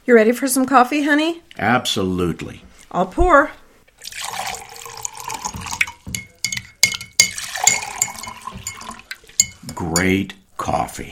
You ready for some coffee, honey? Absolutely. I'll pour. Great coffee.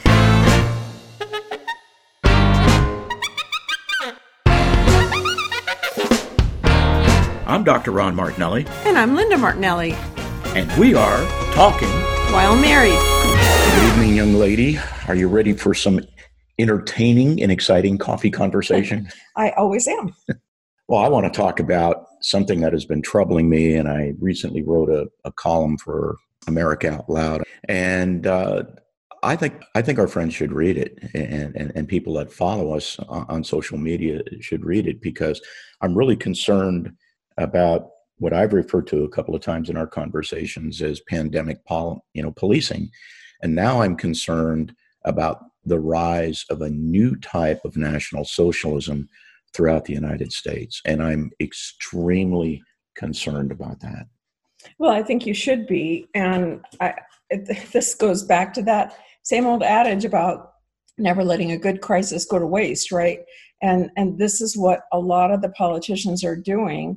I'm Dr. Ron Martinelli. And I'm Linda Martinelli. And we are talking While married. Good evening, young lady. Are you ready for some entertaining and exciting coffee conversation? I always am. Well, I want to talk about something that has been troubling me, and I recently wrote a column for America Out Loud. And I think our friends should read it, and people that follow us on social media should read it, because I'm really concerned about what I've referred to a couple of times in our conversations as pandemic policing. And now I'm concerned about the rise of a new type of national socialism throughout the United States. And I'm extremely concerned about that. Well, I think you should be. And this goes back to that same old adage about never letting a good crisis go to waste, right? And this is what a lot of the politicians are doing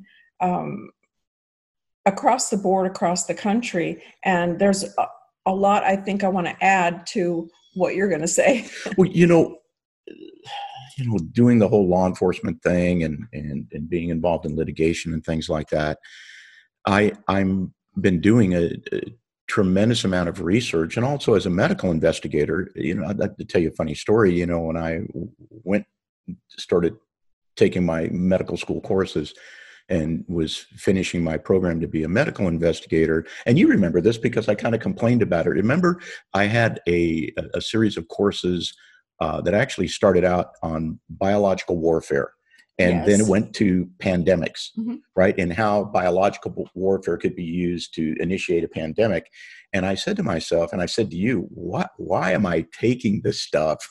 across the board, across the country. And there's a lot I think I want to add to what you're going to say. Well, doing the whole law enforcement thing and being involved in litigation and things like that, I'm been doing a tremendous amount of research, and also as a medical investigator. I'd like to tell you a funny story. When I started taking my medical school courses and was finishing my program to be a medical investigator. And you remember this because I kind of complained about it. Remember, I had a series of courses that actually started out on biological warfare. And Yes. Then it went to pandemics, Mm-hmm. right? And how biological warfare could be used to initiate a pandemic. And I said to myself, and I said to you, why am I taking this stuff?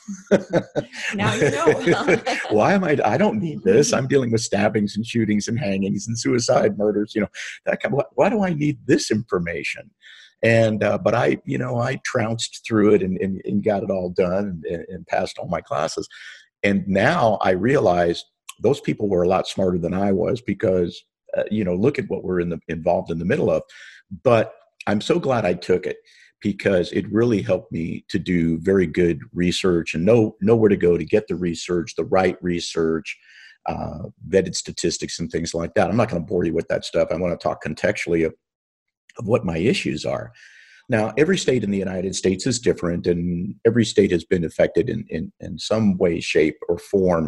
Now you know. Why am I don't need this. I'm dealing with stabbings and shootings and hangings and suicide, murders, why do I need this information? And, but I trounced through it and got it all done and passed all my classes. And now I realized those people were a lot smarter than I was, because, look at what we're involved in the middle of. But I'm so glad I took it, because it really helped me to do very good research and know where to go to get the research, the right research, vetted statistics and things like that. I'm not going to bore you with that stuff. I want to talk contextually of what my issues are. Now, every state in the United States is different, and every state has been affected in some way, shape, or form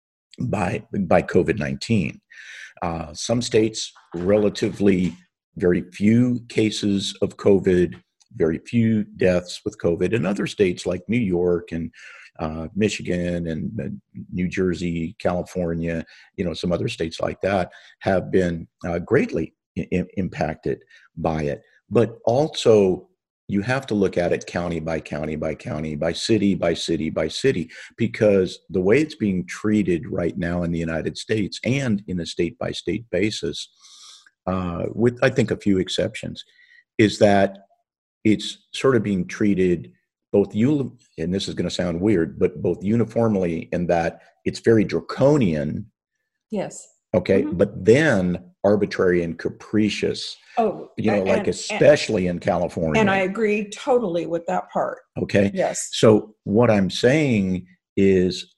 by COVID-19. Some states, relatively very few cases of COVID, very few deaths with COVID, and other states like New York and Michigan and New Jersey, California, some other states like that have been greatly impacted by it. But also, you have to look at it county by county by county, by city by city by city, because the way it's being treated right now in the United States, and in a state by state basis, with I think a few exceptions, is that it's sort of being treated and this is going to sound weird, but both uniformly, in that it's very draconian. Yes. Okay. Mm-hmm. But then arbitrary and capricious, especially in California. And I agree totally with that part. Okay. Yes. So what I'm saying is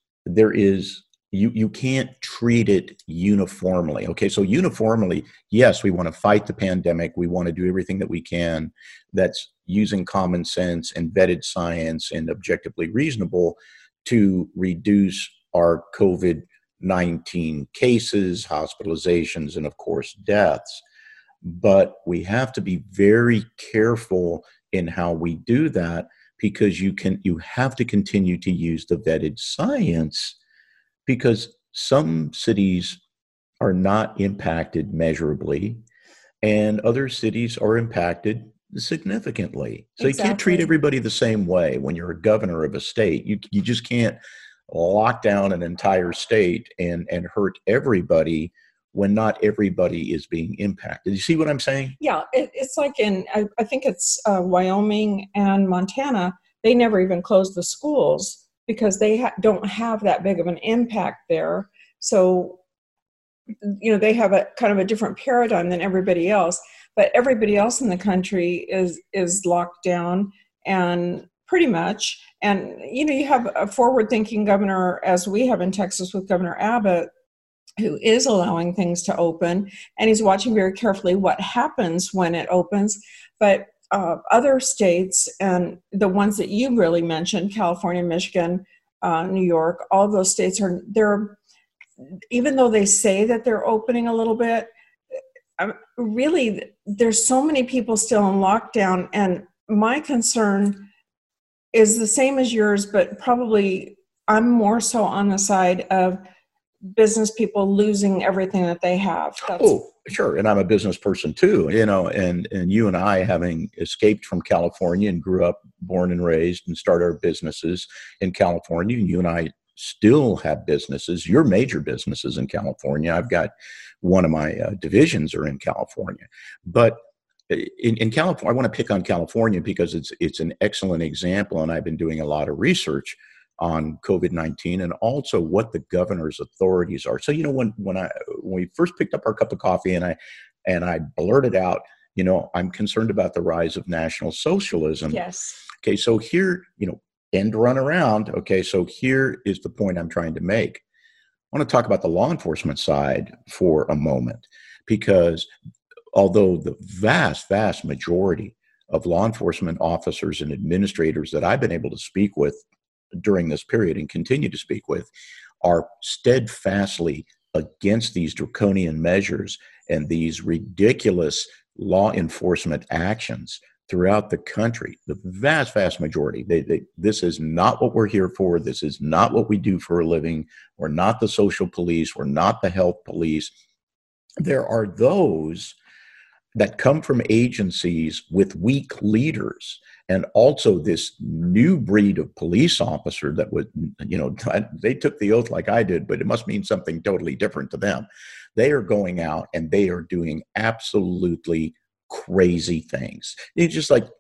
you can't treat it uniformly. Okay. So uniformly, yes, we want to fight the pandemic. We want to do everything that we can that's using common sense and vetted science and objectively reasonable to reduce our COVID-19 cases, hospitalizations, and of course, deaths. But we have to be very careful in how we do that, because you have to continue to use the vetted science, because some cities are not impacted measurably and other cities are impacted significantly. So You can't treat everybody the same way. When you're a governor of a state, you just can't lock down an entire state and hurt everybody when not everybody is being impacted. You see what I'm saying? Yeah, it's like I think it's Wyoming and Montana. They never even closed the schools because they don't have that big of an impact there. So, they have a kind of a different paradigm than everybody else, but everybody else in the country is locked down, and pretty much. And, you have a forward thinking governor, as we have in Texas with Governor Abbott, who is allowing things to open, and he's watching very carefully what happens when it opens. But other states, and the ones that you really mentioned, California, Michigan, New York, all those states they're, even though they say that they're opening a little bit, really, there's so many people still in lockdown. And my concern is the same as yours, but probably I'm more so on the side of business people losing everything that they have. Oh, sure. And I'm a business person too, and you and I, having escaped from California and grew up, born and raised, and started our businesses in California, and you and I still have businesses, your major businesses in California. I've got one of my divisions are in California. But in California, I want to pick on California because it's an excellent example, and I've been doing a lot of research on COVID-19 and also what the governor's authorities are. So, when we first picked up our cup of coffee and I blurted out, I'm concerned about the rise of National Socialism. Yes. Okay, so here, end run around. Okay, so here is the point I'm trying to make. I want to talk about the law enforcement side for a moment, because although the vast, vast majority of law enforcement officers and administrators that I've been able to speak with during this period and continue to speak with are steadfastly against these draconian measures and these ridiculous law enforcement actions throughout the country, the vast, vast majority, this is not what we're here for. This is not what we do for a living. We're not the social police. We're not the health police. There are those that come from agencies with weak leaders, and also this new breed of police officer that would, they took the oath like I did, but it must mean something totally different to them. They are going out and they are doing absolutely crazy things. It's just like,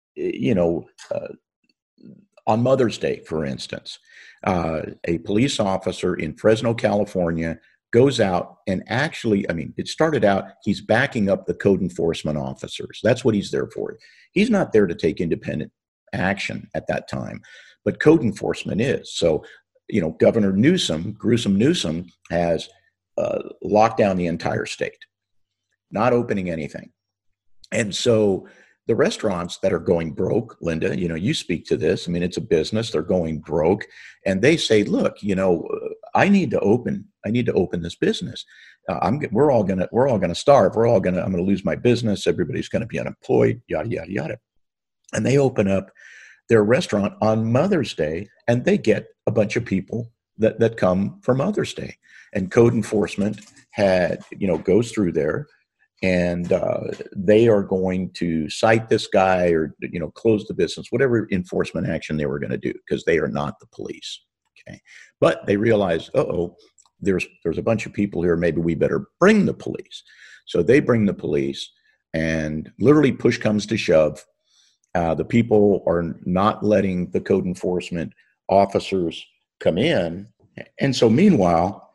on Mother's Day, for instance, a police officer in Fresno, California, goes out and actually, it started out, he's backing up the code enforcement officers. That's what he's there for. He's not there to take independent action at that time, but code enforcement is. So, Governor Gruesome Newsom, has locked down the entire state, not opening anything. And so the restaurants that are going broke, Linda, you speak to this. It's a business. They're going broke, and they say, "Look, I need to open this business. We're all gonna starve. I'm gonna lose my business. Everybody's gonna be unemployed. Yada yada yada." And they open up their restaurant on Mother's Day, and they get a bunch of people that come for Mother's Day. And code enforcement goes through there. And they are going to cite this guy or, close the business, whatever enforcement action they were going to do, because they are not the police. Okay. But they realize, there's a bunch of people here. Maybe we better bring the police. So they bring the police, and literally push comes to shove. The people are not letting the code enforcement officers come in. And so meanwhile,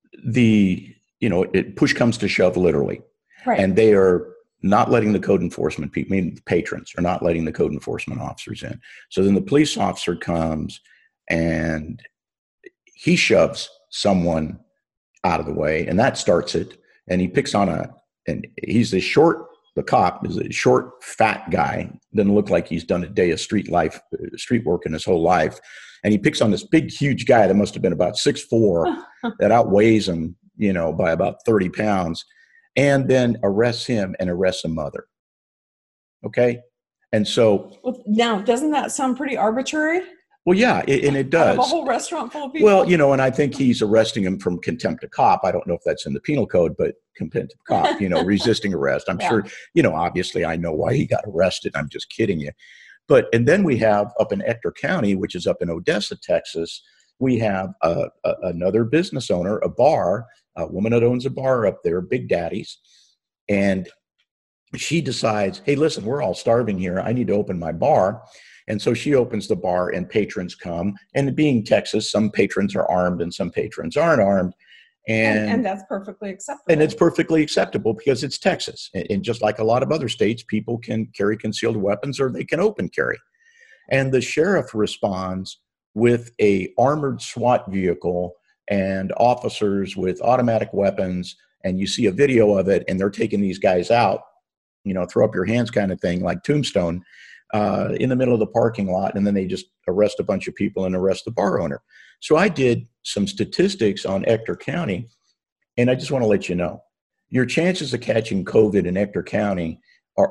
push comes to shove, literally. Right. And they are not letting the code enforcement people, the patrons, are not letting the code enforcement officers in. So then the police officer comes and he shoves someone out of the way, and that starts it. And he picks on he's the cop is a short, fat guy. Doesn't look like he's done a day of street work in his whole life. And he picks on this big, huge guy that must have been about 6'4", that outweighs him, by about 30 pounds. And then arrests him and arrests a mother. Okay? And so... Well, now, doesn't that sound pretty arbitrary? Well, yeah, and it does. Out of a whole restaurant full of people? Well, and I think he's arresting him from contempt of cop. I don't know if that's in the penal code, but contempt of cop, resisting arrest. I'm sure, obviously I know why he got arrested. I'm just kidding you. And then we have up in Ector County, which is up in Odessa, Texas, we have another business owner, a bar, a woman that owns a bar up there, Big Daddy's. And she decides, hey, listen, we're all starving here. I need to open my bar. And so she opens the bar and patrons come. And being Texas, some patrons are armed and some patrons aren't armed. And that's perfectly acceptable. And it's perfectly acceptable because it's Texas. And just like a lot of other states, people can carry concealed weapons or they can open carry. And the sheriff responds with a armored SWAT vehicle and officers with automatic weapons. And you see a video of it and they're taking these guys out, throw up your hands kind of thing, like Tombstone, in the middle of the parking lot. And then they just arrest a bunch of people and arrest the bar owner. So I did some statistics on Ector County, and I just want to let you know, your chances of catching COVID in Ector County are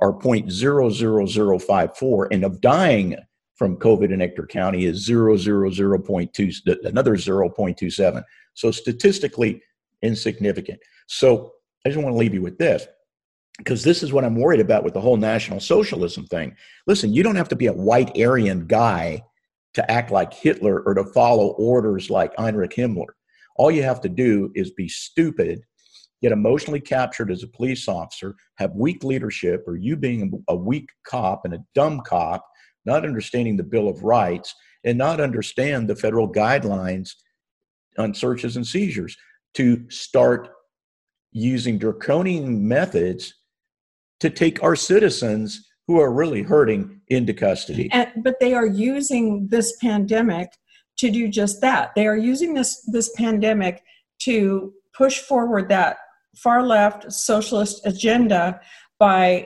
0.00054, and of dying from COVID in Ector County is 0.2, another 0.27. So statistically insignificant. So I just want to leave you with this, because this is what I'm worried about with the whole National Socialism thing. Listen, you don't have to be a white Aryan guy to act like Hitler or to follow orders like Heinrich Himmler. All you have to do is be stupid, get emotionally captured as a police officer, have weak leadership, or you being a weak cop and a dumb cop, not understanding the Bill of Rights, and not understand the federal guidelines on searches and seizures, to start using draconian methods to take our citizens who are really hurting into custody. But they are using this pandemic to do just that. They are using this pandemic to push forward that far left socialist agenda by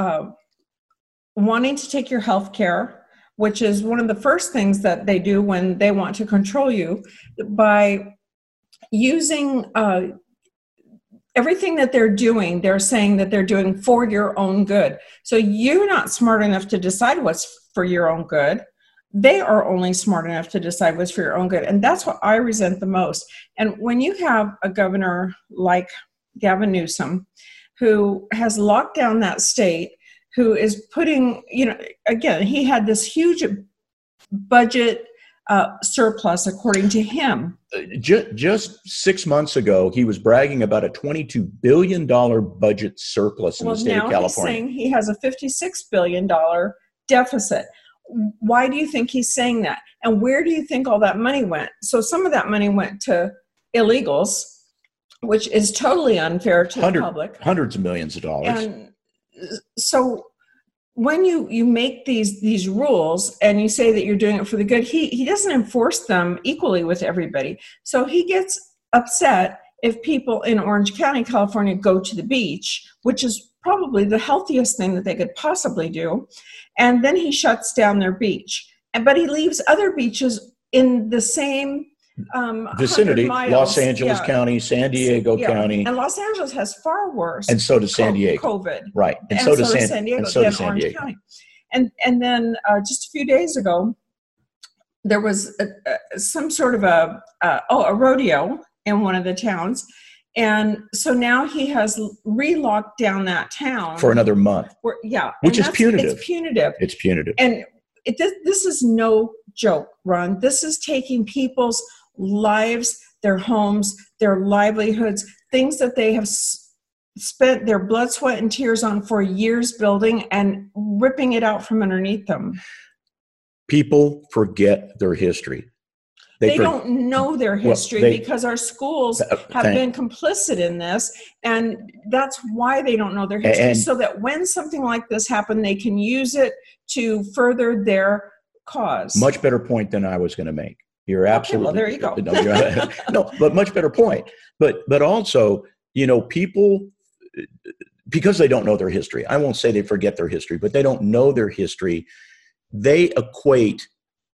wanting to take your health care, which is one of the first things that they do when they want to control you, by using everything that they're doing. They're saying that they're doing for your own good. So you're not smart enough to decide what's for your own good. They are only smart enough to decide what's for your own good. And that's what I resent the most. And when you have a governor like Gavin Newsom, who has locked down that state, who is putting, again, he had this huge budget surplus, according to him. Just 6 months ago, he was bragging about a $22 billion budget surplus in the state of California. He's saying he has a $56 billion deficit. Why do you think he's saying that? And where do you think all that money went? So some of that money went to illegals, which is totally unfair to the public. Hundreds of millions of dollars. And so when you make these rules and you say that you're doing it for the good, he doesn't enforce them equally with everybody. So he gets upset if people in Orange County, California, go to the beach, which is probably the healthiest thing that they could possibly do. And then he shuts down their beach. But he leaves other beaches in the same vicinity, Los Angeles County, San Diego County. And Los Angeles has far worse. And so does San Diego. COVID. Right. And so does San Diego. County. And then just a few days ago, there was some sort of a rodeo in one of the towns. And so now he has re-locked down that town. For another month. Which is punitive. It's punitive. It's punitive. And this is no joke, Ron. This is taking people's lives, their homes, their livelihoods, things that they have spent their blood, sweat, and tears on for years building, and ripping it out from underneath them. People forget their history. They don't know their history because our schools have been complicit in this, and that's why they don't know their history, so that when something like this happened, they can use it to further their cause. Much better point than I was going to make. You're absolutely. Well, there you go. No, but much better point. But also, people, because they don't know their history, I won't say they forget their history, but they don't know their history. They equate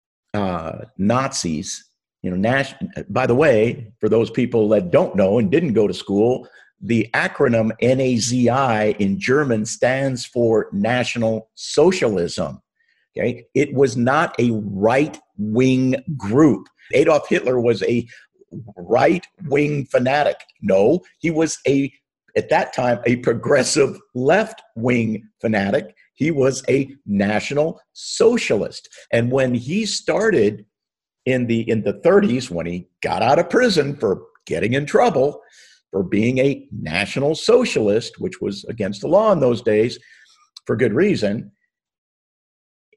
Nazis. By the way, for those people that don't know and didn't go to school, the acronym NAZI in German stands for National Socialism. Okay, it was not a right-wing group. Adolf Hitler was a right-wing fanatic. No, he was at that time, a progressive left-wing fanatic. He was a National Socialist. And when he started in the 30s, when he got out of prison for getting in trouble for being a National Socialist, which was against the law in those days for good reason,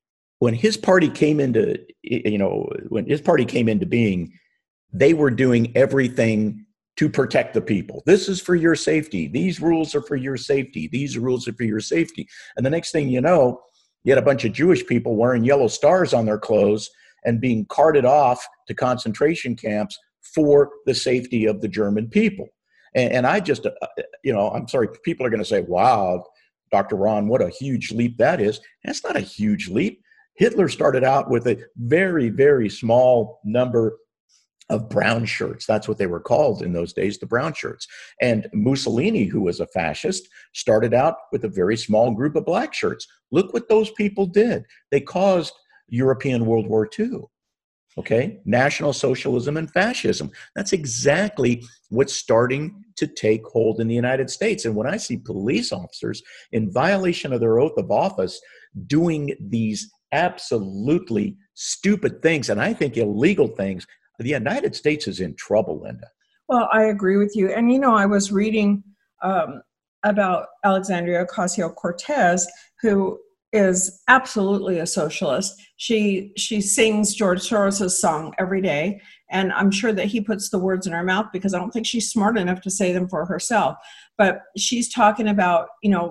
when his party came into, when his party came into being, they were doing everything to protect the people. This is for your safety. These rules are for your safety. These rules are for your safety. And the next thing you know, you had a bunch of Jewish people wearing yellow stars on their clothes and being carted off to concentration camps for the safety of the German people. And I just, I'm sorry, people are going to say, wow, Dr. Ron, what a huge leap that is. That's not a huge leap. Hitler started out with a very, very small number of brown shirts. That's what they were called in those days, the brown shirts. And Mussolini, who was a fascist, started out with a very small group of black shirts. Look what those people did. They caused European World War II. Okay? National Socialism and fascism. That's exactly what's starting to take hold in the United States. And when I see police officers in violation of their oath of office doing these absolutely stupid things, and I think illegal things, the United States is in trouble, Linda. Well, I agree with you. And, I was reading about Alexandria Ocasio-Cortez, who is absolutely a socialist. She sings George Soros's song every day, and I'm sure that he puts the words in her mouth because I don't think she's smart enough to say them for herself. But she's talking about,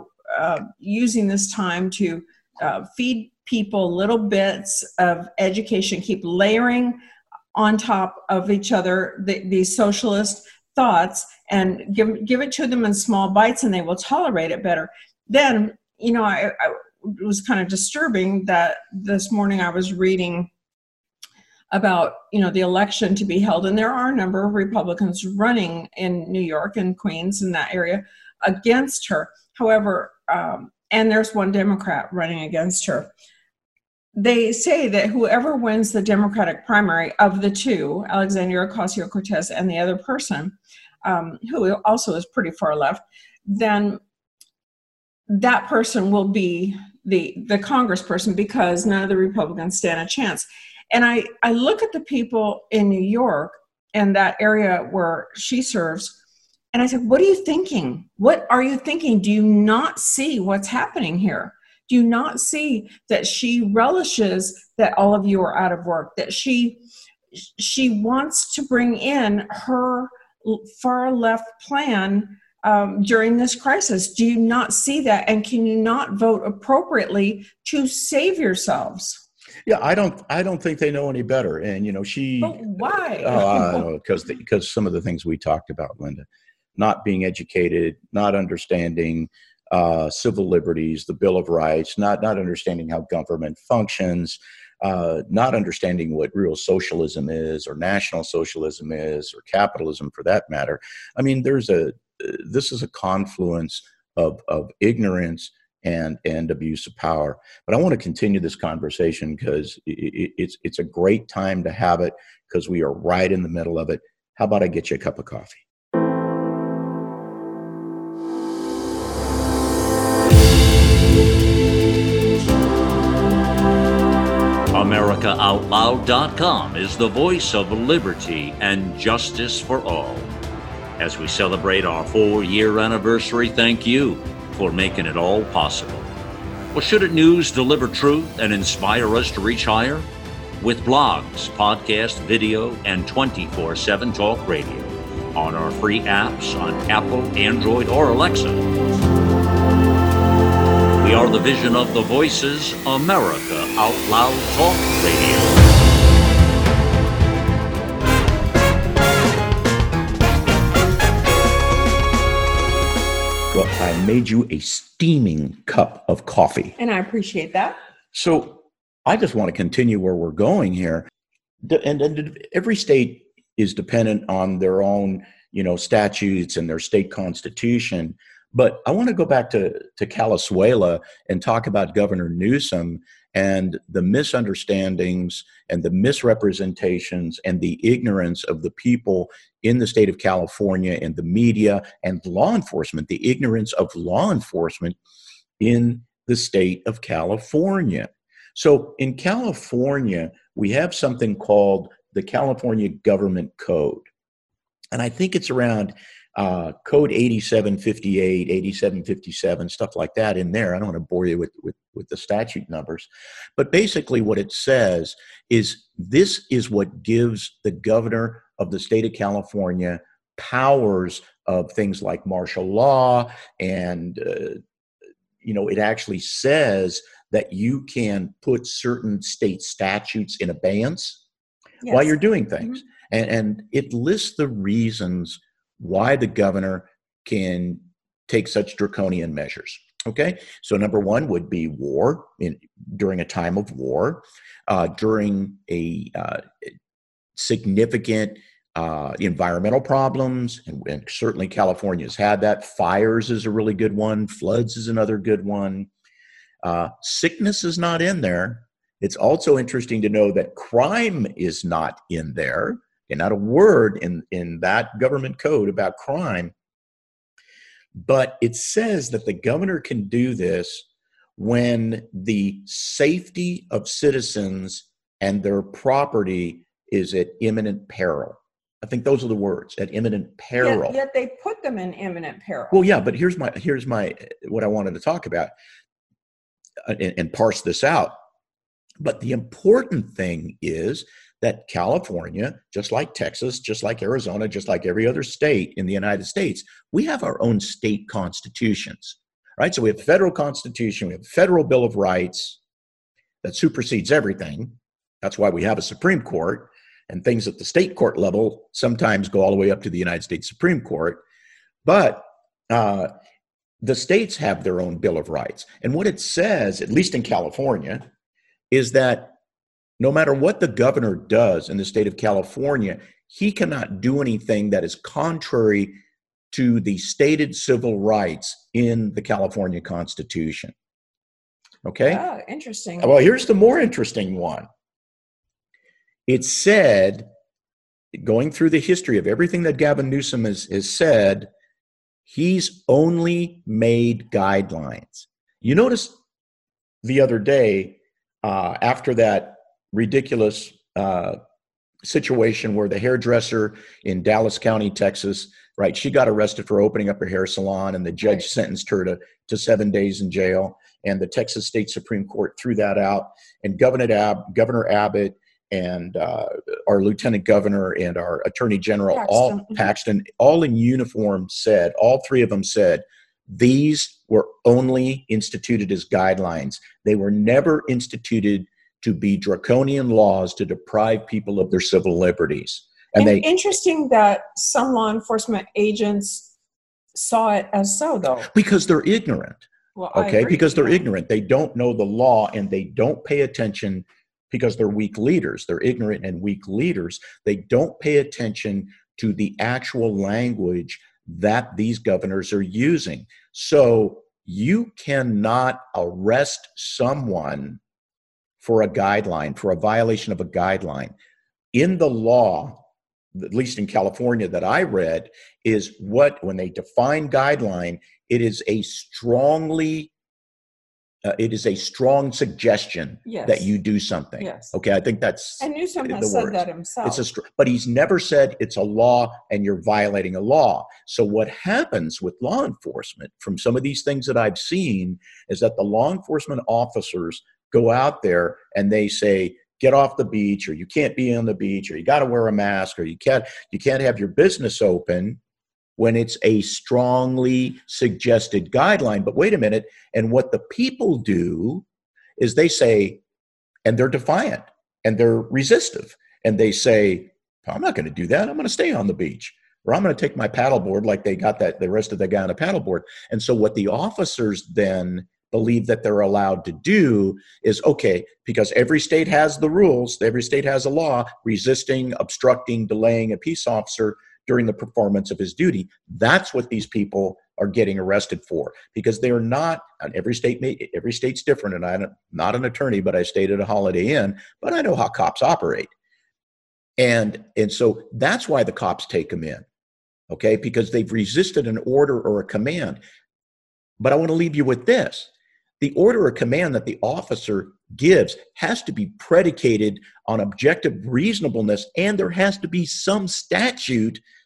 using this time to feed people little bits of education, keep layering on top of each other these socialist thoughts, and give it to them in small bites, and they will tolerate it better. Then, it was kind of disturbing that this morning I was reading about, the election to be held, and there are a number of Republicans running in New York and Queens, in that area, against her. However, and there's one Democrat running against her. They say that whoever wins the Democratic primary of the two, Alexandria Ocasio-Cortez and the other person, who also is pretty far left, then that person will be the congressperson, because none of the Republicans stand a chance. And I look at the people in New York and that area where she serves, and I said, what are you thinking? What are you thinking? Do you not see what's happening here? Do you not see that she relishes that all of you are out of work, that she wants to bring in her far left plan during this crisis? Do you not see that? And can you not vote appropriately to save yourselves? Yeah, I don't think they know any better. And she. But why? Oh, because some of the things we talked about, Linda, not being educated, not understanding civil liberties, the Bill of Rights, not understanding how government functions, not understanding what real socialism is, or national socialism is, or capitalism for that matter. I mean, this is a confluence of ignorance and abuse of power. But I want to continue this conversation because it's a great time to have it, because we are right in the middle of it. How about I get you a cup of coffee? AmericaOutloud.com is the voice of liberty and justice for all. As we celebrate our 4-year anniversary, thank you for making it all possible. Well, shouldn't news deliver truth and inspire us to reach higher? With blogs, podcast, video, and 24/7 talk radio on our free apps on Apple, Android, or Alexa. We are the vision of the Voices America Out Loud Talk Radio. Well, I made you a steaming cup of coffee. And I appreciate that. So I just want to continue where we're going here. And every state is dependent on their own, statutes and their state constitution. But I want to go back to Calizuela and talk about Governor Newsom and the misunderstandings and the misrepresentations and the ignorance of the people in the state of California and the media and law enforcement, the ignorance of law enforcement in the state of California. So in California, we have something called the California Government Code. And I think it's around Code 8758, 8757, stuff like that in there. I don't want to bore you with the statute numbers. But basically what it says is this is what gives the governor of the state of California powers of things like martial law. And, it actually says that you can put certain state statutes in abeyance while you're doing things. Mm-hmm. And it lists the reasons why the governor can take such draconian measures. Okay, so number one would be war, during a time of war, during a significant environmental problems, and certainly California's had that. Fires is a really good one. Floods is another good one. Sickness is not in there. It's also interesting to know that crime is not in there. And not a word in that government code about crime. But it says that the governor can do this when the safety of citizens and their property is at imminent peril. I think those are the words, at imminent peril. Yet they put them in imminent peril. Well, yeah, but here's my what I wanted to talk about and parse this out. But the important thing is that California, just like Texas, just like Arizona, just like every other state in the United States, we have our own state constitutions, right? So we have the federal constitution, we have the federal Bill of Rights that supersedes everything. That's why we have a Supreme Court, and things at the state court level sometimes go all the way up to the United States Supreme Court. But the states have their own Bill of Rights. And what it says, at least in California, is that no matter what the governor does in the state of California, he cannot do anything that is contrary to the stated civil rights in the California Constitution. Okay? Oh, interesting. Well, here's the more interesting one. It said, going through the history of everything that Gavin Newsom has said, he's only made guidelines. You notice the other day, after that ridiculous situation where the hairdresser in Dallas County, Texas, right, she got arrested for opening up her hair salon, and the judge sentenced her to 7 days in jail. And the Texas State Supreme Court threw that out. And Governor Abbott and our lieutenant governor and our attorney general, Paxton, all in uniform said, all three of them said, these were only instituted as guidelines. They were never instituted to be draconian laws to deprive people of their civil liberties. And interesting that some law enforcement agents saw it as so, though. Because they're ignorant. Well, okay, because they're ignorant. They don't know the law, and they don't pay attention because they're weak leaders. They're ignorant and weak leaders. They don't pay attention to the actual language that these governors are using. So you cannot arrest someone for a guideline, for a violation of a guideline. In the law, at least in California that I read, is when they define guideline, it is a strong suggestion that you do something. Yes. Okay, I think that's and Newsom has said that himself. But he's never said it's a law and you're violating a law. So what happens with law enforcement from some of these things that I've seen is that the law enforcement officers go out there and they say, get off the beach, or you can't be on the beach, or you got to wear a mask, or you can't have your business open, when it's a strongly suggested guideline. But wait a minute. And what the people do is they say, and they're defiant and they're resistive, and they say, I'm not going to do that. I'm going to stay on the beach, or I'm going to take my paddleboard, like they got the rest of the guy on a paddleboard. And so what the officers then believe that they're allowed to do is, okay, because every state has the rules, every state has a law, resisting, obstructing, delaying a peace officer during the performance of his duty. That's what these people are getting arrested for, because they are not, and every state's different, and I'm not an attorney, but I stayed at a Holiday Inn, but I know how cops operate. And so that's why the cops take them in, okay, because they've resisted an order or a command. But I want to leave you with this. The order or command that the officer gives has to be predicated on objective reasonableness, and there has to be some statute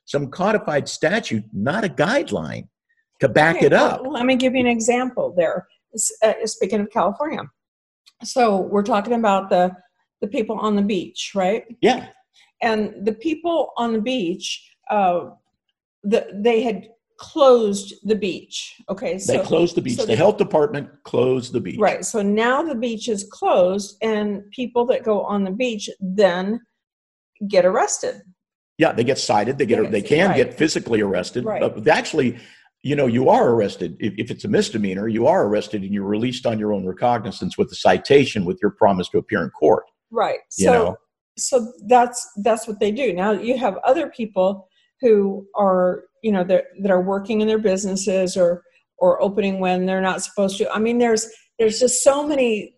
some codified statute, not a guideline to back Okay, it up. well, let me give you an example there. Speaking of California. So we're talking about the people on the beach, right? Yeah. And the people on the beach, they had closed the beach. Okay, so They closed the beach. so The health department closed the beach. right. So now the beach is closed, and people that go on the beach then get arrested. Yeah, they get cited. They can right. get physically arrested. Right. But actually, you are arrested. If it's a misdemeanor, you are arrested and you're released on your own recognizance with a citation with your promise to appear in court. Right. So that's what they do. Now you have other people who are, that are working in their businesses or opening when they're not supposed to. I mean, there's just so many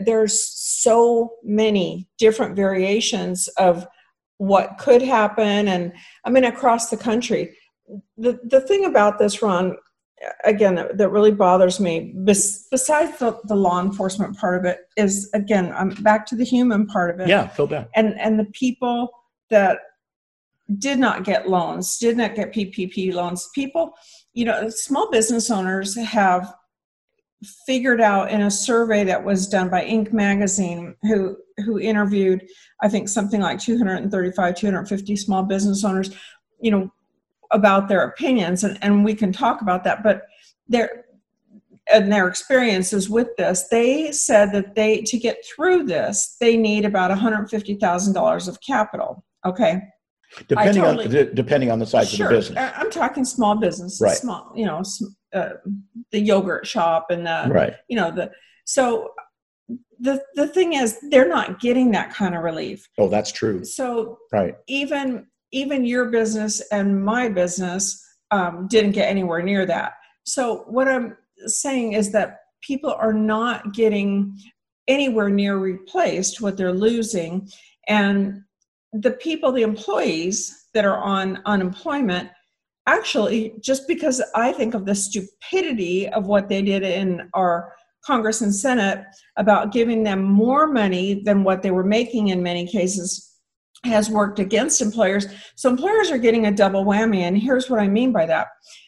different variations of what could happen. And I mean, across the country, the thing about this, Ron, again, that really bothers me, besides the law enforcement part of it, is, again, I'm back to the human part of it. Yeah, feel bad. And the people that did not get loans, did not get PPP loans, people, small business owners have figured out in a survey that was done by Inc. magazine, who interviewed, I think, something like 250 small business owners, about their opinions, and we can talk about that, but their experiences with this, they said that to get through this, they need about $150,000 of capital. Okay. Depending on the size sure, of the business. I'm talking small business, right. Small, the yogurt shop and right. So the thing is, they're not getting that kind of relief. Oh, that's true. So right. Even your business and my business didn't get anywhere near that. So what I'm saying is that people are not getting anywhere near replaced what they're losing. And the employees that are on unemployment, actually, just because I think of the stupidity of what they did in our Congress and Senate about giving them more money than what they were making in many cases, has worked against employers. So employers are getting a double whammy. And here's what I mean by that.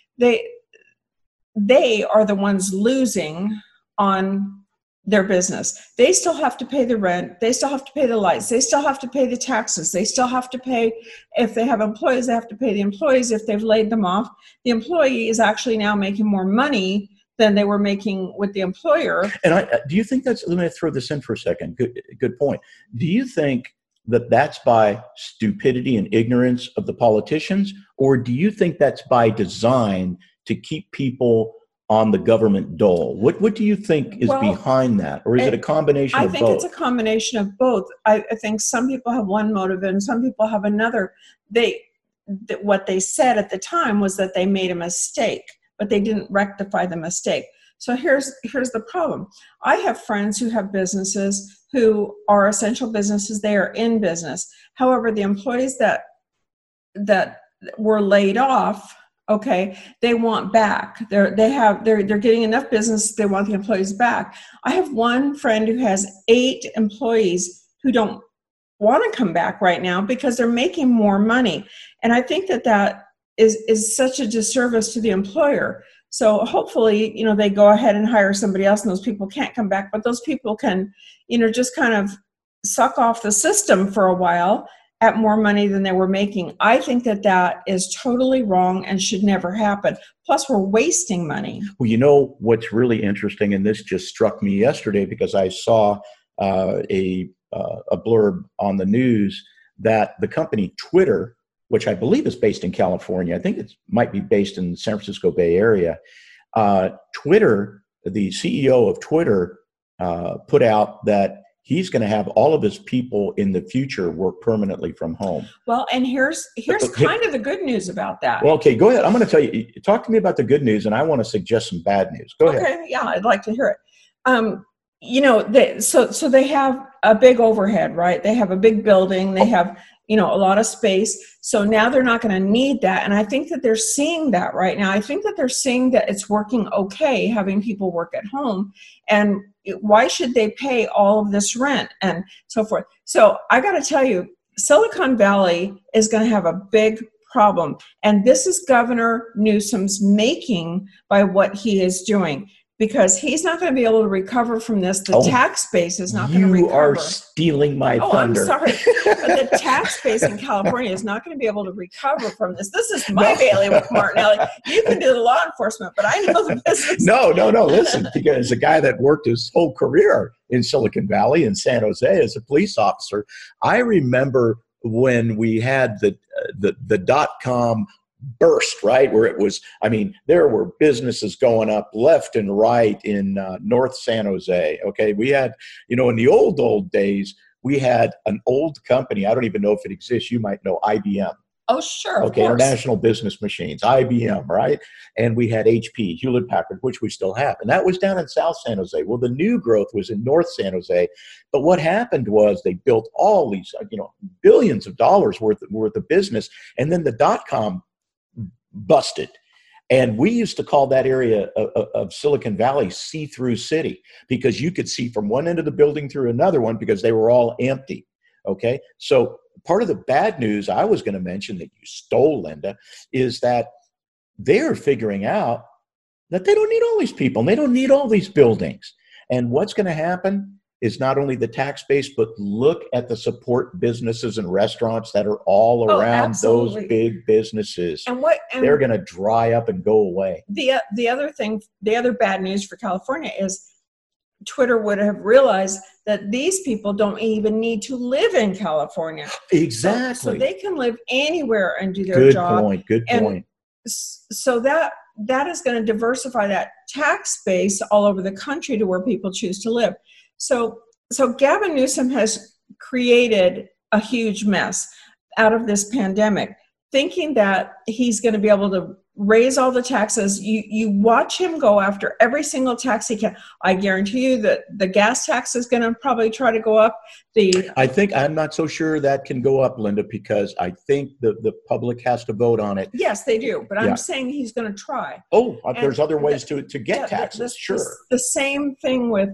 They are the ones losing on their business. They still have to pay the rent. They still have to pay the lights. They still have to pay the taxes. They still have to pay, if they have employees, they have to pay the employees. If they've laid them off, the employee is actually now making more money than they were making with the employer. And do you think let me throw this in for a second. Good point. Do you think that that's by stupidity and ignorance of the politicians, or do you think that's by design to keep people on the government dole? What do you think is behind that? Or is it a combination of both? I think it's a combination of both. I think some people have one motive and some people have another. What they said at the time was that they made a mistake, but they didn't rectify the mistake. So here's the problem. I have friends who have businesses who are essential businesses. They are in business. However, the employees that were laid off, okay, they want back. They're getting enough business. They want the employees back. I have one friend who has 8 employees who don't want to come back right now because they're making more money. And I think that is such a disservice to the employer. So hopefully, they go ahead and hire somebody else and those people can't come back, but those people can, just kind of suck off the system for a while at more money than they were making. I think that is totally wrong and should never happen. Plus, we're wasting money. Well, what's really interesting, and this just struck me yesterday because I saw a blurb on the news that the company Twitter, which I believe is based in California, I think it might be based in the San Francisco Bay Area. Twitter, the CEO of Twitter, put out that he's going to have all of his people in the future work permanently from home. Well, and here's kind of the good news about that. Well, okay, go ahead. I'm going to tell you. Talk to me about the good news, and I want to suggest some bad news. Go ahead. Okay, yeah, I'd like to hear it. So they have a big overhead, right? They have a big building. They have a lot of space. So now they're not going to need that. And I think that they're seeing that right now. I think that they're seeing that it's working okay having people work at home. And why should they pay all of this rent and so forth? So I got to tell you, Silicon Valley is going to have a big problem. And this is Governor Newsom's making by what he is doing, because he's not going to be able to recover from this. The tax base is not going to recover. You are stealing my thunder. I'm sorry. But the tax base in California is not going to be able to recover from this. This is my bailiwick, Martinelli. You can do the law enforcement, but I know the business. No. Listen, because a guy that worked his whole career in Silicon Valley in San Jose as a police officer, I remember when we had the dot-com burst, right? Where it was, there were businesses going up left and right in North San Jose. Okay. We had, in the old days, we had an old company. I don't even know if it exists. You might know IBM. Oh, sure. Okay. International Business Machines, IBM, right? And we had HP, Hewlett Packard, which we still have. And that was down in South San Jose. Well, the new growth was in North San Jose. But what happened was they built all these, billions of dollars worth of business. And then the dot-com busted. And we used to call that area of Silicon Valley see-through city, because you could see from one end of the building through another one because they were all empty. Okay. So part of the bad news I was going to mention that you stole, Linda, is that they're figuring out that they don't need all these people and they don't need all these buildings. And what's going to happen is not only the tax base, but look at the support businesses and restaurants that are all around those big businesses. And they're going to dry up and go away. The other bad news for California is Twitter would have realized that these people don't even need to live in California. Exactly. So they can live anywhere and do their job. Good point. So that is going to diversify that tax base all over the country to where people choose to live. So Gavin Newsom has created a huge mess out of this pandemic, thinking that he's going to be able to raise all the taxes. You watch him go after every single tax he can. I guarantee you that the gas tax is going to probably try to go up. I'm not so sure that can go up, Linda, because I think the public has to vote on it. Yes, they do. But I'm saying he's going to try. Oh, there's other ways to get taxes. Sure. The same thing with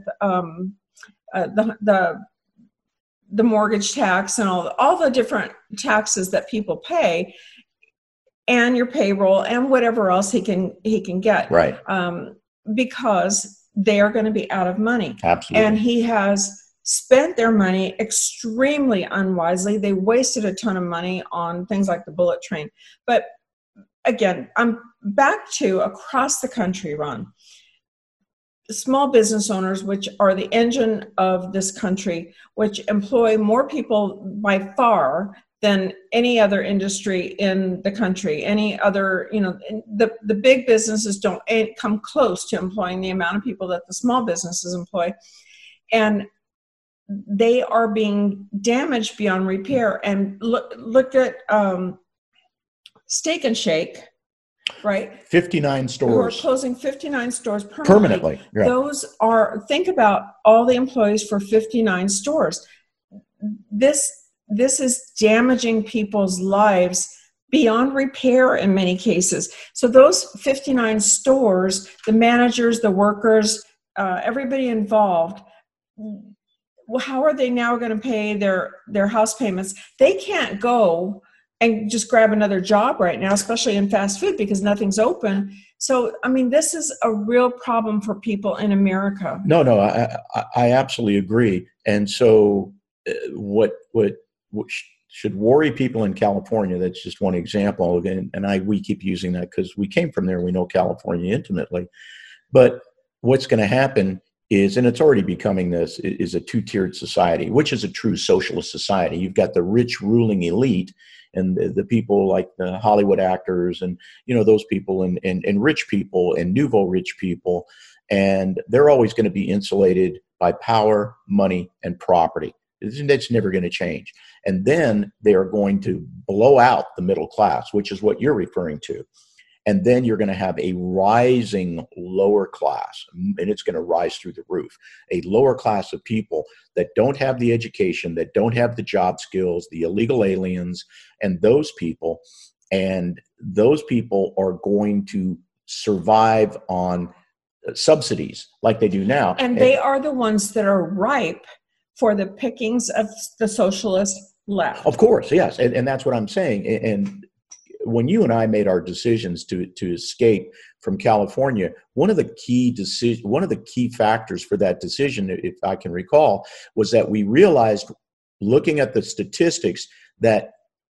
the mortgage tax and all the different taxes that people pay, and your payroll and whatever else he can get. Right. Because they are going to be out of money. Absolutely. And he has spent their money extremely unwisely. They wasted a ton of money on things like the bullet train. But again, I'm back to across the country, Ron. Small business owners, which are the engine of this country, which employ more people by far than any other industry in the country. Any other, the big businesses don't come close to employing the amount of people that the small businesses employ. And they are being damaged beyond repair. And look at Steak and Shake, right? 59 stores. We're closing 59 stores permanently. Yeah. Think about all the employees for 59 stores. This is damaging people's lives beyond repair in many cases. So those 59 stores, the managers, the workers, everybody involved, how are they now going to pay their house payments? They can't go and just grab another job right now, especially in fast food, because nothing's open. So, this is a real problem for people in America. No, I absolutely agree. And so what should worry people in California, that's just one example, and we keep using that because we came from there, we know California intimately. But what's going to happen is, and it's already becoming this, is a two-tiered society, which is a true socialist society. You've got the rich ruling elite and the people like the Hollywood actors and, those people and rich people and nouveau rich people. And they're always going to be insulated by power, money, and property. That's never going to change. And then they are going to blow out the middle class, which is what you're referring to. And then you're going to have a rising lower class, and it's going to rise through the roof. A lower class of people that don't have the education, that don't have the job skills, the illegal aliens, and those people are going to survive on subsidies like they do now. And they are the ones that are ripe for the pickings of the socialist left. Of course, yes. And that's what I'm saying. And when you and I made our decisions to escape from California, one of the key factors for that decision, if I can recall, was that we realized, looking at the statistics, that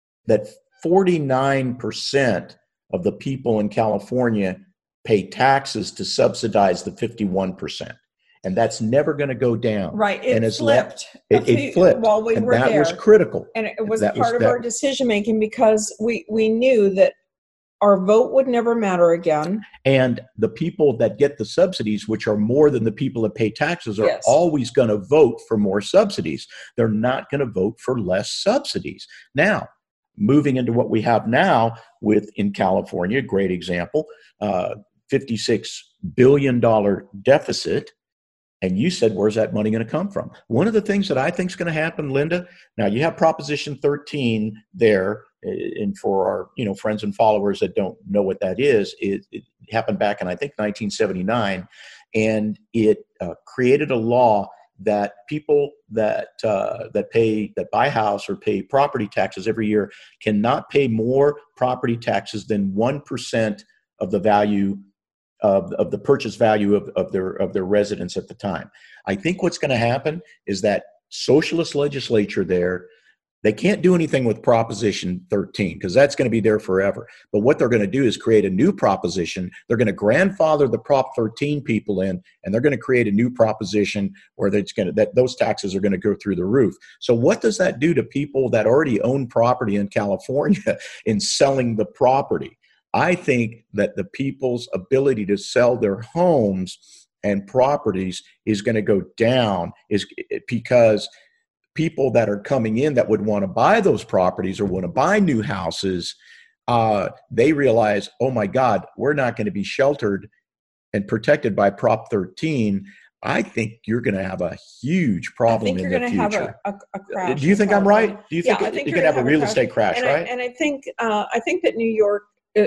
49% of the people in California pay taxes to subsidize the 51%. And that's never going to go down. Right. It flipped. It flipped. While we were there. That was critical. And it was part of our decision making, because we knew that our vote would never matter again. And the people that get the subsidies, which are more than the people that pay taxes, are Yes. always going to vote for more subsidies. They're not going to vote for less subsidies. Now, moving into what we have now in California, great example, $56 billion deficit. And you said, where's that money going to come from? One of the things that I think is going to happen, Linda, now you have Proposition 13 there, and for our friends and followers that don't know what that is, it happened back in, I think, 1979, and it created a law that people that buy a house or pay property taxes every year cannot pay more property taxes than 1% of the value of the purchase value of their residence at the time. I think what's going to happen is that socialist legislature there, they can't do anything with Proposition 13 because that's going to be there forever. But what they're going to do is create a new proposition. They're going to grandfather the Prop 13 people in, and they're going to create a new proposition where that those taxes are going to go through the roof. So what does that do to people that already own property in California in selling the property? I think that the people's ability to sell their homes and properties is going to go down, is because people that are coming in that would want to buy those properties or want to buy new houses, they realize, oh my God, we're not going to be sheltered and protected by Prop 13. I think you're going to have a huge problem in the future. I think you're going to have a crash. Do you think I'm right? Do you think I think you're going to have a real estate crash, right? I think that New York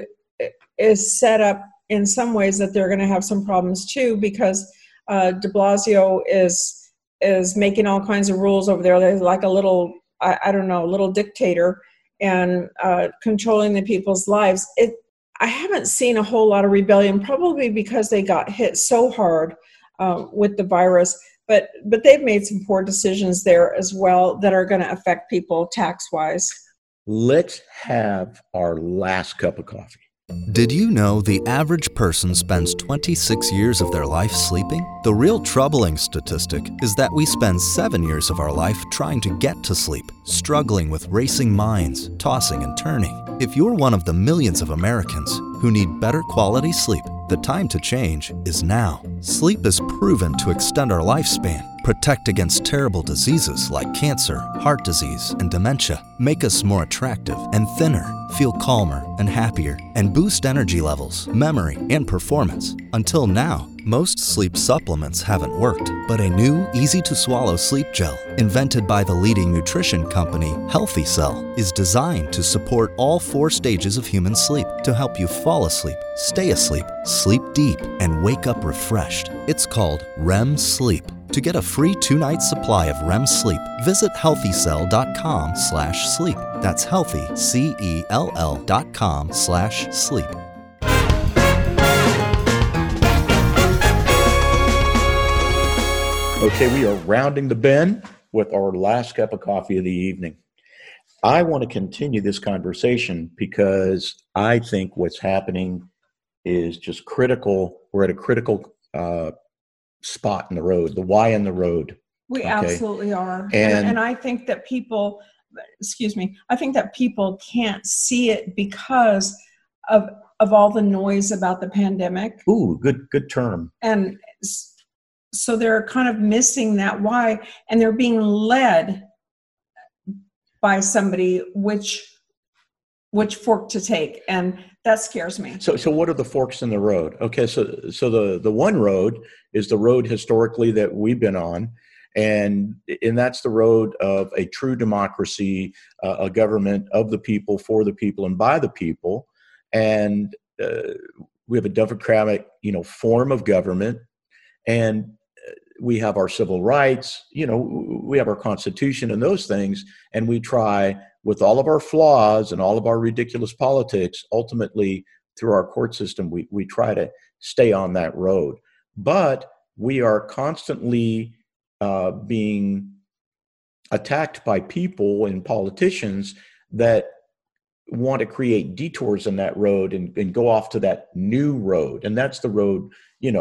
is set up in some ways that they're going to have some problems too, because de Blasio is making all kinds of rules over there. They're like a little, little dictator, and controlling the people's lives. I haven't seen a whole lot of rebellion, probably because they got hit so hard with the virus. But they've made some poor decisions there as well that are going to affect people tax-wise. Let's have our last cup of coffee. Did you know the average person spends 26 years of their life sleeping? The real troubling statistic is that we spend 7 years of our life trying to get to sleep, struggling with racing minds, tossing and turning. If you're one of the millions of Americans who need better quality sleep, the time to change is now. Sleep is proven to extend our lifespan, protect against terrible diseases like cancer, heart disease, and dementia, make us more attractive and thinner, feel calmer and happier, and boost energy levels, memory, and performance. Until now, most sleep supplements haven't worked, but a new, easy-to-swallow sleep gel, invented by the leading nutrition company, Healthy Cell, is designed to support all 4 stages of human sleep to help you fall asleep, stay asleep, sleep deep, and wake up refreshed. It's called REM Sleep. To get a free 2-night supply of REM sleep, visit healthycell.com/sleep. That's healthy, CELL.com/sleep. Okay, we are rounding the bend with our last cup of coffee of the evening. I want to continue this conversation because I think what's happening is just critical. We're at a critical spot in the road, the Y in the road. We absolutely are. And I think that people, I think that people can't see it because of all the noise about the pandemic. Ooh, good term. And so they're kind of missing that why, and they're being led by somebody which fork to take, and that scares me. So what are the forks in the road? Okay, so the one road is the road historically that we've been on, and that's the road of a true democracy, a government of the people, for the people, and by the people, and we have a democratic, form of government, and we have our civil rights, we have our Constitution and those things, and we try, with all of our flaws and all of our ridiculous politics, ultimately through our court system, we try to stay on that road. But we are constantly being attacked by people and politicians that want to create detours in that road and go off to that new road. And that's the road,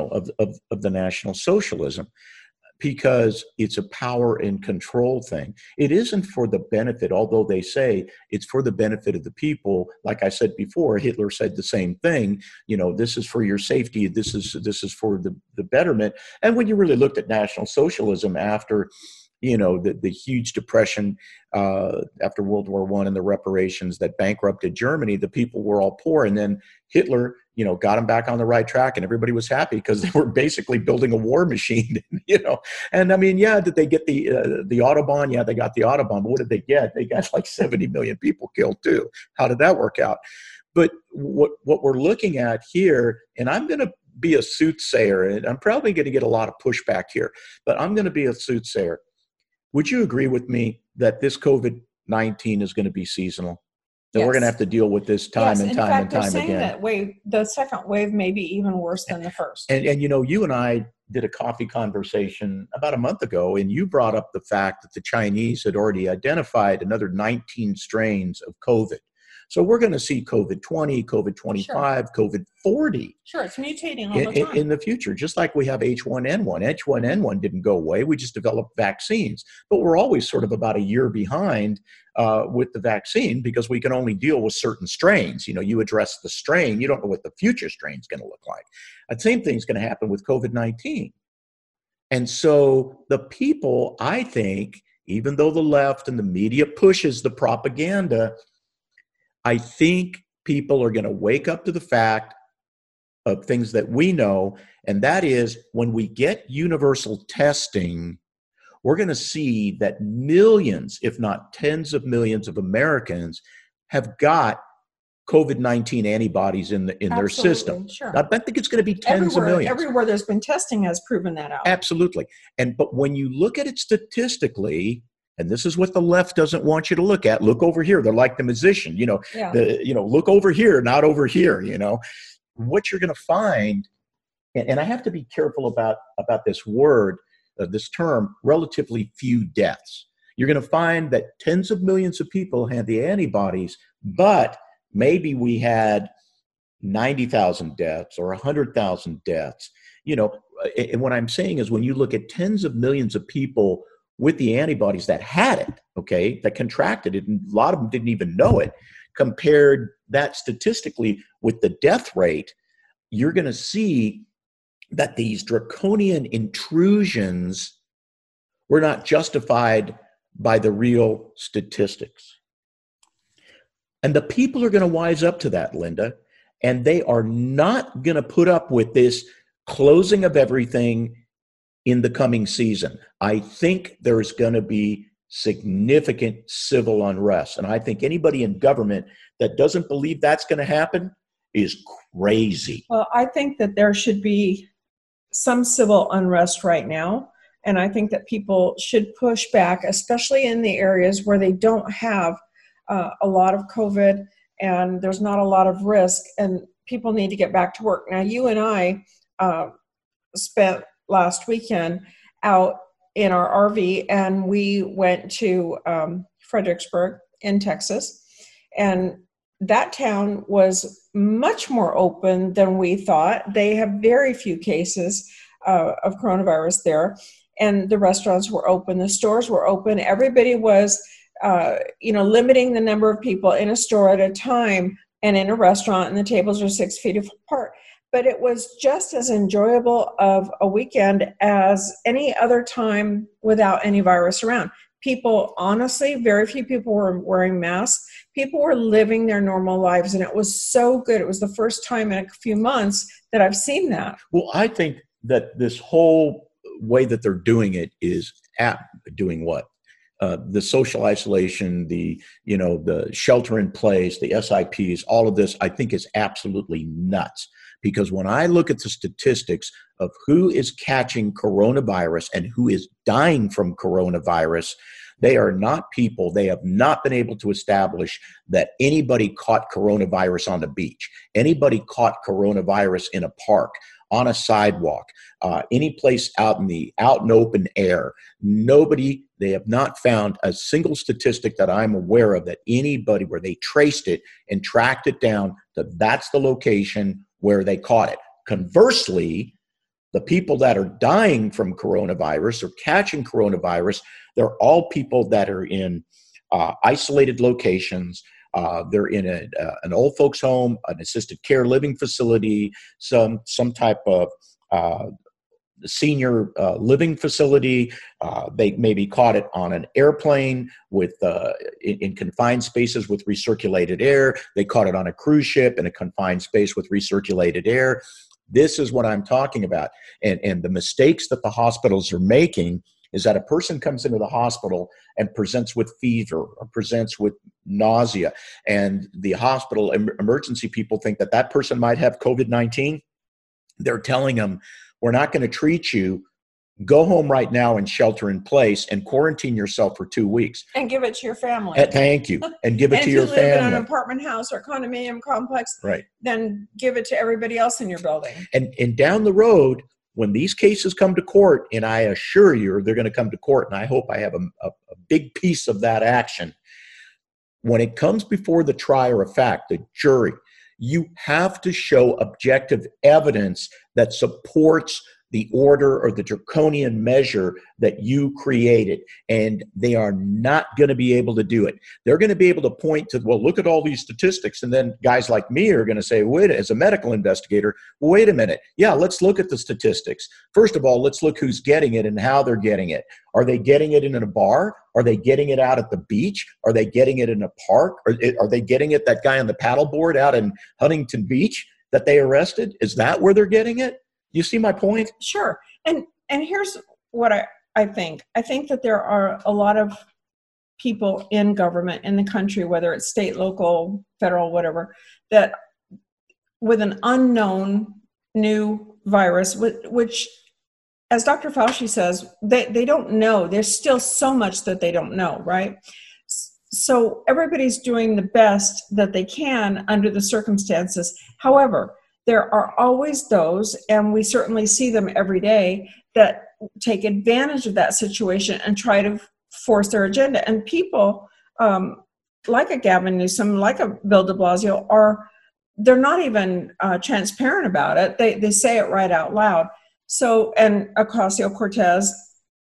of the National Socialism, because it's a power and control thing. It isn't for the benefit, although they say it's for the benefit of the people. Like I said before, Hitler said the same thing. This is for your safety. This is for the betterment. And when you really looked at National Socialism after the huge depression after World War I and the reparations that bankrupted Germany, the people were all poor. And then Hitler, got them back on the right track, and everybody was happy because they were basically building a war machine, And I mean, did they get the Autobahn? Yeah, they got the Autobahn. But what did they get? They got like 70 million people killed too. How did that work out? But what we're looking at here, and I'm going to be a soothsayer, and I'm probably going to get a lot of pushback here, but I'm going to be a soothsayer. Would you agree with me that this COVID-19 is going to be seasonal? That we're going to have to deal with this time and time and time again? They're saying that the second wave may be even worse than the first. And you and I did a coffee conversation about a month ago, and you brought up the fact that the Chinese had already identified another 19 strains of COVID. So we're going to see COVID-20, COVID-25, sure. COVID-40. Sure, it's mutating all the time. In the future, just like we have H1N1. H1N1 didn't go away. We just developed vaccines. But we're always sort of about a year behind with the vaccine because we can only deal with certain strains. You address the strain. You don't know what the future strain is going to look like. The same thing is going to happen with COVID-19. And so the people, I think, even though the left and the media pushes the propaganda, I think people are going to wake up to the fact of things that we know, and that is when we get universal testing, we're going to see that millions, if not tens of millions of Americans have got COVID-19 antibodies in their system. Sure. I think it's going to be tens of millions. Everywhere there's been testing has proven that out. Absolutely. But when you look at it statistically, and this is what the left doesn't want you to look at. Look over here. They're like the musician, look over here, not over here, What you're going to find, and I have to be careful about this word, this term, relatively few deaths. You're going to find that tens of millions of people had the antibodies, but maybe we had 90,000 deaths or 100,000 deaths. And what I'm saying is when you look at tens of millions of people with the antibodies that had it, that contracted it, and a lot of them didn't even know it, compared that statistically with the death rate, you're going to see that these draconian intrusions were not justified by the real statistics. And the people are going to wise up to that, Linda, and they are not going to put up with this closing of everything in the coming season. I think there's going to be significant civil unrest. And I think anybody in government that doesn't believe that's going to happen is crazy. Well, I think that there should be some civil unrest right now. And I think that people should push back, especially in the areas where they don't have a lot of COVID and there's not a lot of risk, and people need to get back to work. Now, you and I spent last weekend out in our RV, and we went to Fredericksburg in Texas, and that town was much more open than we thought. They have very few cases of coronavirus there, and the restaurants were open, the stores were open. Everybody was, limiting the number of people in a store at a time, and in a restaurant, and the tables are 6 feet apart. But it was just as enjoyable of a weekend as any other time without any virus around. People, honestly, very few people were wearing masks. People were living their normal lives, and it was so good. It was the first time in a few months that I've seen that. Well, I think that this whole way that they're doing it is doing what? the social isolation, the shelter in place, the SIPs, all of this, I think is absolutely nuts. Because when I look at the statistics of who is catching coronavirus and who is dying from coronavirus, they are not people. They have not been able to establish that anybody caught coronavirus on the beach, anybody caught coronavirus in a park, on a sidewalk, any place out in open air. Nobody, they have not found a single statistic that I'm aware of that anybody where they traced it and tracked it down that that's the location where they caught it. Conversely, the people that are dying from coronavirus or catching coronavirus, they're all people that are in isolated locations. They're in an old folks home, an assisted care living facility, some type of senior living facility. They maybe caught it on an airplane with in confined spaces with recirculated air. They caught it on a cruise ship in a confined space with recirculated air. This is what I'm talking about. And the mistakes that the hospitals are making is that a person comes into the hospital and presents with fever or presents with nausea, and the hospital emergency people think that that person might have COVID-19. They're telling them, we're not going to treat you. Go home right now and shelter in place and quarantine yourself for 2 weeks. And give it to your family. Thank you. And give it to your family. And if you live in an apartment house or condominium complex, right, then give it to everybody else in your building. And down the road, when these cases come to court, and I assure you they're going to come to court, and I hope I have a big piece of that action, when it comes before the trier of fact, the jury, you have to show objective evidence that supports the order or the draconian measure that you created, and they are not going to be able to do it. They're going to be able to point to, well, look at all these statistics, and then guys like me are going to say, wait, as a medical investigator, wait a minute. Yeah, let's look at the statistics. First of all, let's look who's getting it and how they're getting it. Are they getting it in a bar? Are they getting it out at the beach? Are they getting it in a park? Or are they getting it, that guy on the paddleboard out in Huntington Beach that they arrested? Is that where they're getting it? You see my point? Sure. And here's what I think. I think that there are a lot of people in government in the country, whether it's state, local, federal, whatever, that with an unknown new virus, which, as Dr. Fauci says, they don't know. There's still so much that they don't know, right? So everybody's doing the best that they can under the circumstances. However, there are always those, and we certainly see them every day, that take advantage of that situation and try to force their agenda. And people like a Gavin Newsom, like a Bill de Blasio, they're not even transparent about it. They say it right out loud. So, and Ocasio-Cortez,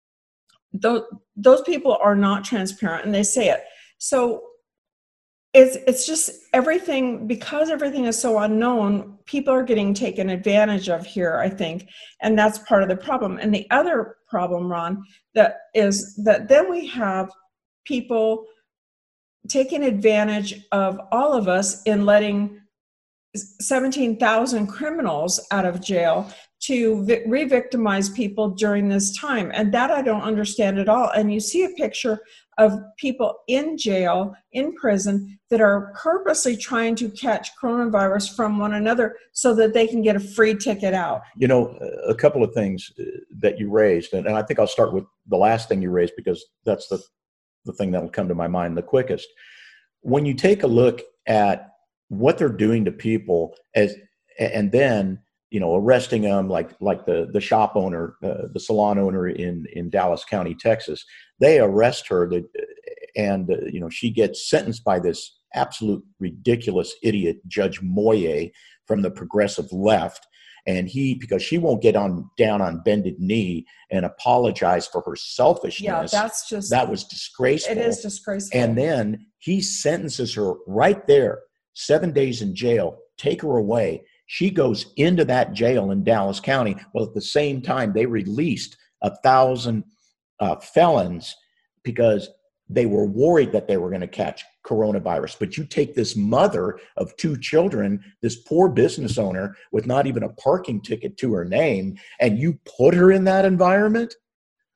those people are not transparent, and they say it. So it's just everything, because everything is so unknown, people are getting taken advantage of here, I think. And that's part of the problem. And the other problem, Ron, that is that then we have people taking advantage of all of us in letting 17,000 criminals out of jail to re-victimize people during this time. And that I don't understand at all. And you see a picture of people in jail, in prison, that are purposely trying to catch coronavirus from one another so that they can get a free ticket out. You know, a couple of things that you raised, and I think I'll start with the last thing you raised because that's the thing that'll come to my mind the quickest. When you take a look at what they're doing to people, and then, you know, arresting them, like the shop owner, the salon owner in Dallas County, Texas, they arrest her, and you know, she gets sentenced by this absolute ridiculous idiot, Judge Moye from the progressive left, and because she won't get down on bended knee and apologize for her selfishness. Yeah, that was disgraceful. It is disgraceful. And then he sentences her right there, 7 days in jail, take her away. She goes into that jail in Dallas County. Well, at the same time, they released 1,000 felons because they were worried that they were going to catch coronavirus. But you take this mother of 2 children, this poor business owner with not even a parking ticket to her name, and you put her in that environment?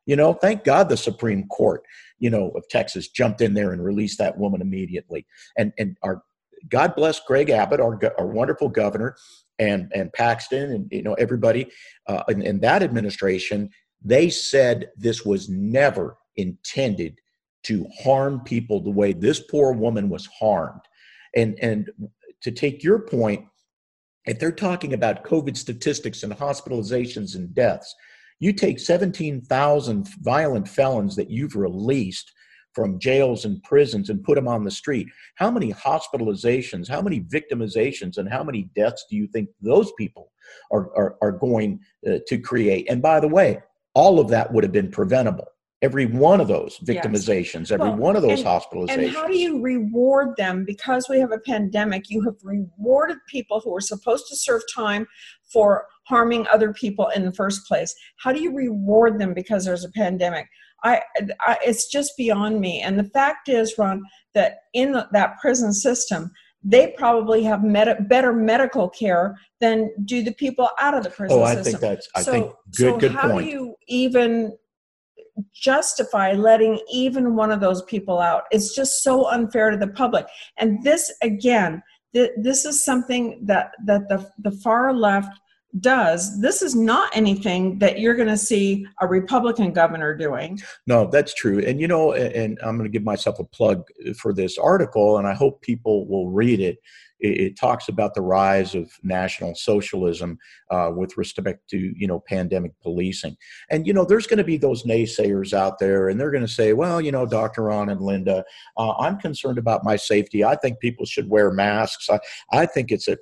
Thank God the Supreme Court, of Texas jumped in there and released that woman immediately. And our God bless Greg Abbott, our wonderful governor, and Paxton, and everybody in that administration. They said this was never intended to harm people the way this poor woman was harmed. And to take your point, if they're talking about COVID statistics and hospitalizations and deaths, you take 17,000 violent felons that you've released from jails and prisons and put them on the street. How many hospitalizations, how many victimizations, and how many deaths do you think those people are going to create? And by the way, all of that would have been preventable. Every one of those victimizations, every one of those hospitalizations. And how do you reward them? Because we have a pandemic, you have rewarded people who are supposed to serve time for harming other people in the first place. How do you reward them because there's a pandemic? It's just beyond me. And the fact is, Ron, that in that prison system, they probably have better medical care than do the people out of the prison system. I think good point. How do you even justify letting even one of those people out? It's just so unfair to the public. And this, again, this is something that the far left does. This is not anything that you're going to see a Republican governor doing. No, that's true. And, and I'm going to give myself a plug for this article, and I hope people will read it. It talks about the rise of National Socialism with respect to, pandemic policing. And, there's going to be those naysayers out there, and they're going to say, well, Dr. Ron and Linda, I'm concerned about my safety. I think people should wear masks. I think it's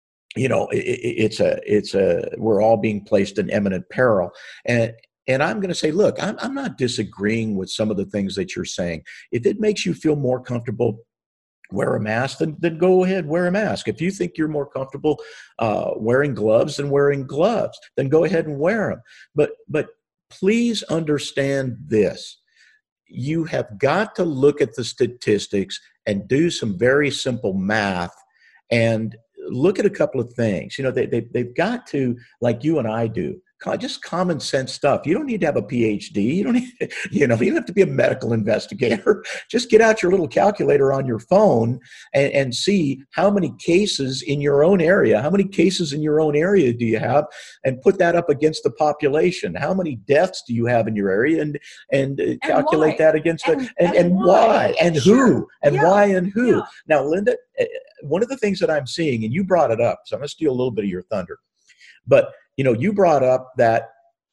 we're all being placed in imminent peril. And I'm going to say, look, I'm not disagreeing with some of the things that you're saying. If it makes you feel more comfortable, wear a mask, then go ahead, wear a mask. If you think you're more comfortable wearing gloves than wearing gloves, then go ahead and wear them. But please understand this. You have got to look at the statistics and do some very simple math and look at a couple of things. They've got to, like you and I do, just common sense stuff. You don't need to have a PhD. You don't need, you don't have to be a medical investigator. Just get out your little calculator on your phone and see how many cases in your own area. How many cases in your own area do you have? And put that up against the population. How many deaths do you have in your area? And calculate that against and why and who and why and who. Yeah. Now, Linda, one of the things that I'm seeing, and you brought it up, so I'm going to steal a little bit of your thunder, but you brought up that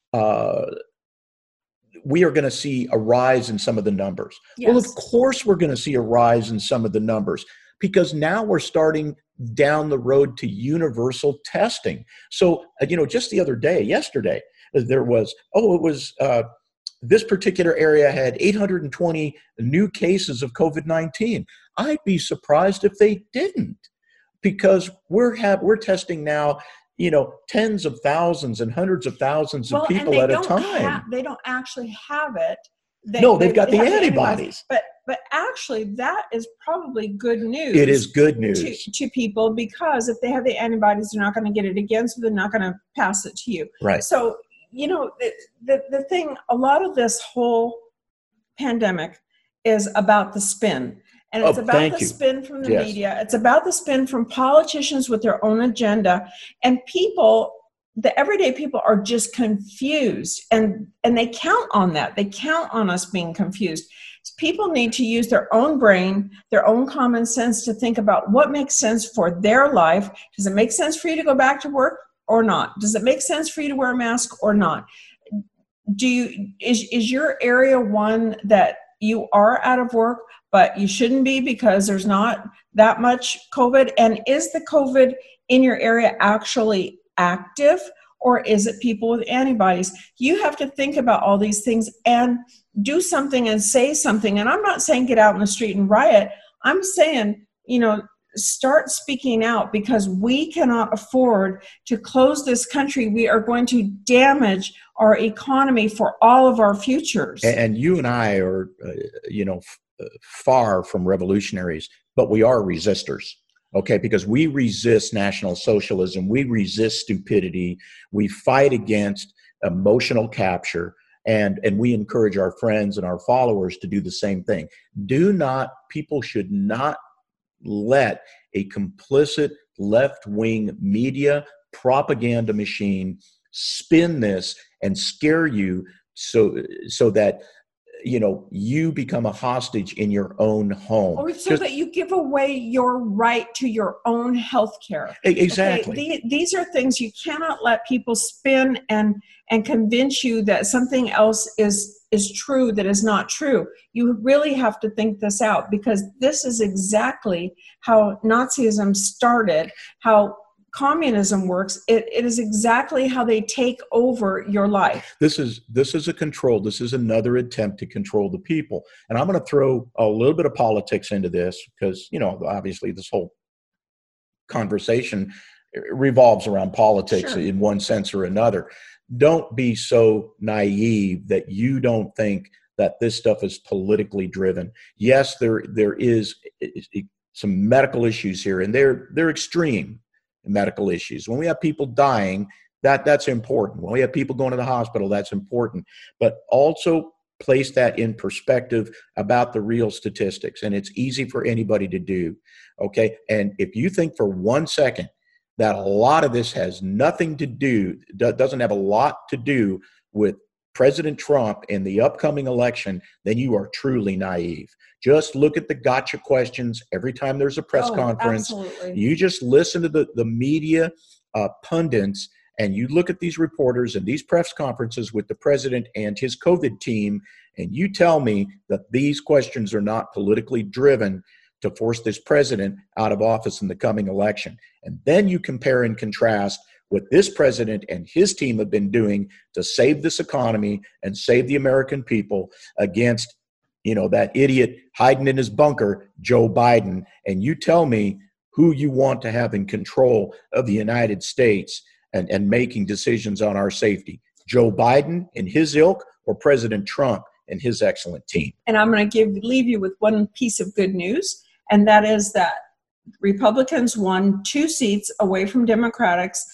we are going to see a rise in some of the numbers. Yes. Well, of course we're going to see a rise in some of the numbers because now we're starting down the road to universal testing. So, just the other day, yesterday, there was, this particular area had 820 new cases of COVID-19. I'd be surprised if they didn't, because we're testing now, tens of thousands and hundreds of thousands of people at a time. They don't actually have it. They've got the antibodies. But actually, that is probably good news. It is good news to people, because if they have the antibodies, they're not going to get it again, so they're not going to pass it to you. Right. So, the thing, a lot of this whole pandemic is about the spin. And it's about the spin from the media. It's about the spin from politicians with their own agenda. And people, the everyday people, are just confused. And they count on that. They count on us being confused. People need to use their own brain, their own common sense to think about what makes sense for their life. Does it make sense for you to go back to work or not? Does it make sense for you to wear a mask or not? Is your area one that you are out of work, but you shouldn't be because there's not that much COVID? And is the COVID in your area actually active, or is it people with antibodies? You have to think about all these things and do something and say something. And I'm not saying get out in the street and riot. I'm saying, start speaking out, because we cannot afford to close this country. We are going to damage our economy for all of our futures. And you and I are, far from revolutionaries, but we are resistors. Okay, because we resist National Socialism, we resist stupidity, we fight against emotional capture, And we encourage our friends and our followers to do the same thing. People should not let a complicit left-wing media propaganda machine spin this and scare you so that you become a hostage in your own home. Or so that you give away your right to your own health care. Exactly. Okay? These are things you cannot let people spin and convince you that something else is true that is not true. You really have to think this out, because this is exactly how Nazism started, how communism works. It is exactly how they take over your life. This is a control. This is another attempt to control the people. And I'm going to throw a little bit of politics into this because, obviously this whole conversation revolves around politics Sure. in one sense or another. Don't be so naive that you don't think that this stuff is politically driven. Yes, there is some medical issues here, and they're extreme medical issues. When we have people dying, that's important. When we have people going to the hospital, that's important. But also place that in perspective about the real statistics. And it's easy for anybody to do. Okay. And if you think for 1 second that a lot of this has nothing to do, doesn't have a lot to do with President Trump and the upcoming election, then you are truly naive. Just look at the gotcha questions every time there's a press conference. Absolutely. You just listen to the media pundits, and you look at these reporters and these press conferences with the president and his COVID team, and you tell me that these questions are not politically driven to force this president out of office in the coming election. And then you compare and contrast what this president and his team have been doing to save this economy and save the American people against, that idiot hiding in his bunker, Joe Biden. And you tell me who you want to have in control of the United States and making decisions on our safety, Joe Biden and his ilk, or President Trump and his excellent team. And I'm going to leave you with one piece of good news, and that is that Republicans won 2 seats away from Democrats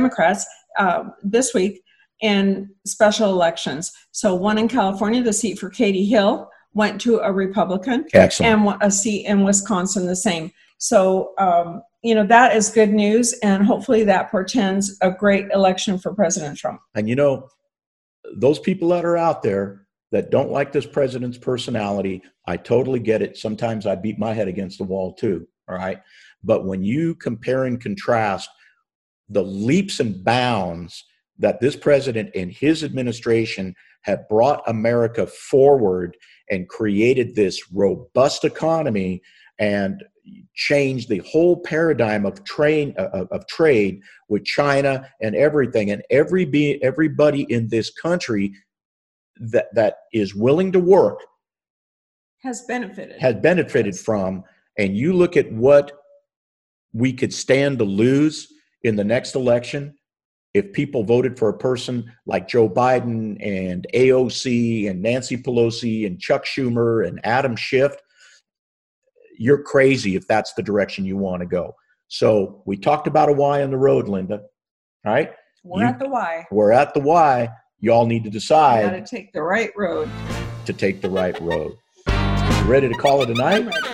this week in special elections. So one in California, the seat for Katie Hill, went to a Republican. Excellent. And a seat in Wisconsin, the same. So, that is good news, and hopefully that portends a great election for President Trump. And those people that are out there that don't like this president's personality, I totally get it. Sometimes I beat my head against the wall too, all right? But when you compare and contrast the leaps and bounds that this president and his administration have brought America forward and created this robust economy and changed the whole paradigm of trade with China and everything, and everybody in this country that is willing to work has benefited from. And you look at what we could stand to lose in the next election if people voted for a person like Joe Biden and AOC and Nancy Pelosi and Chuck Schumer and Adam Schiff. You're crazy if that's the direction you want to go. So we talked about a Y on the road, Linda. All right? We're at the Y. We're at the Y. Y'all need to decide. You got to take the right road. To take the right road. You ready to call it a night? I'm ready.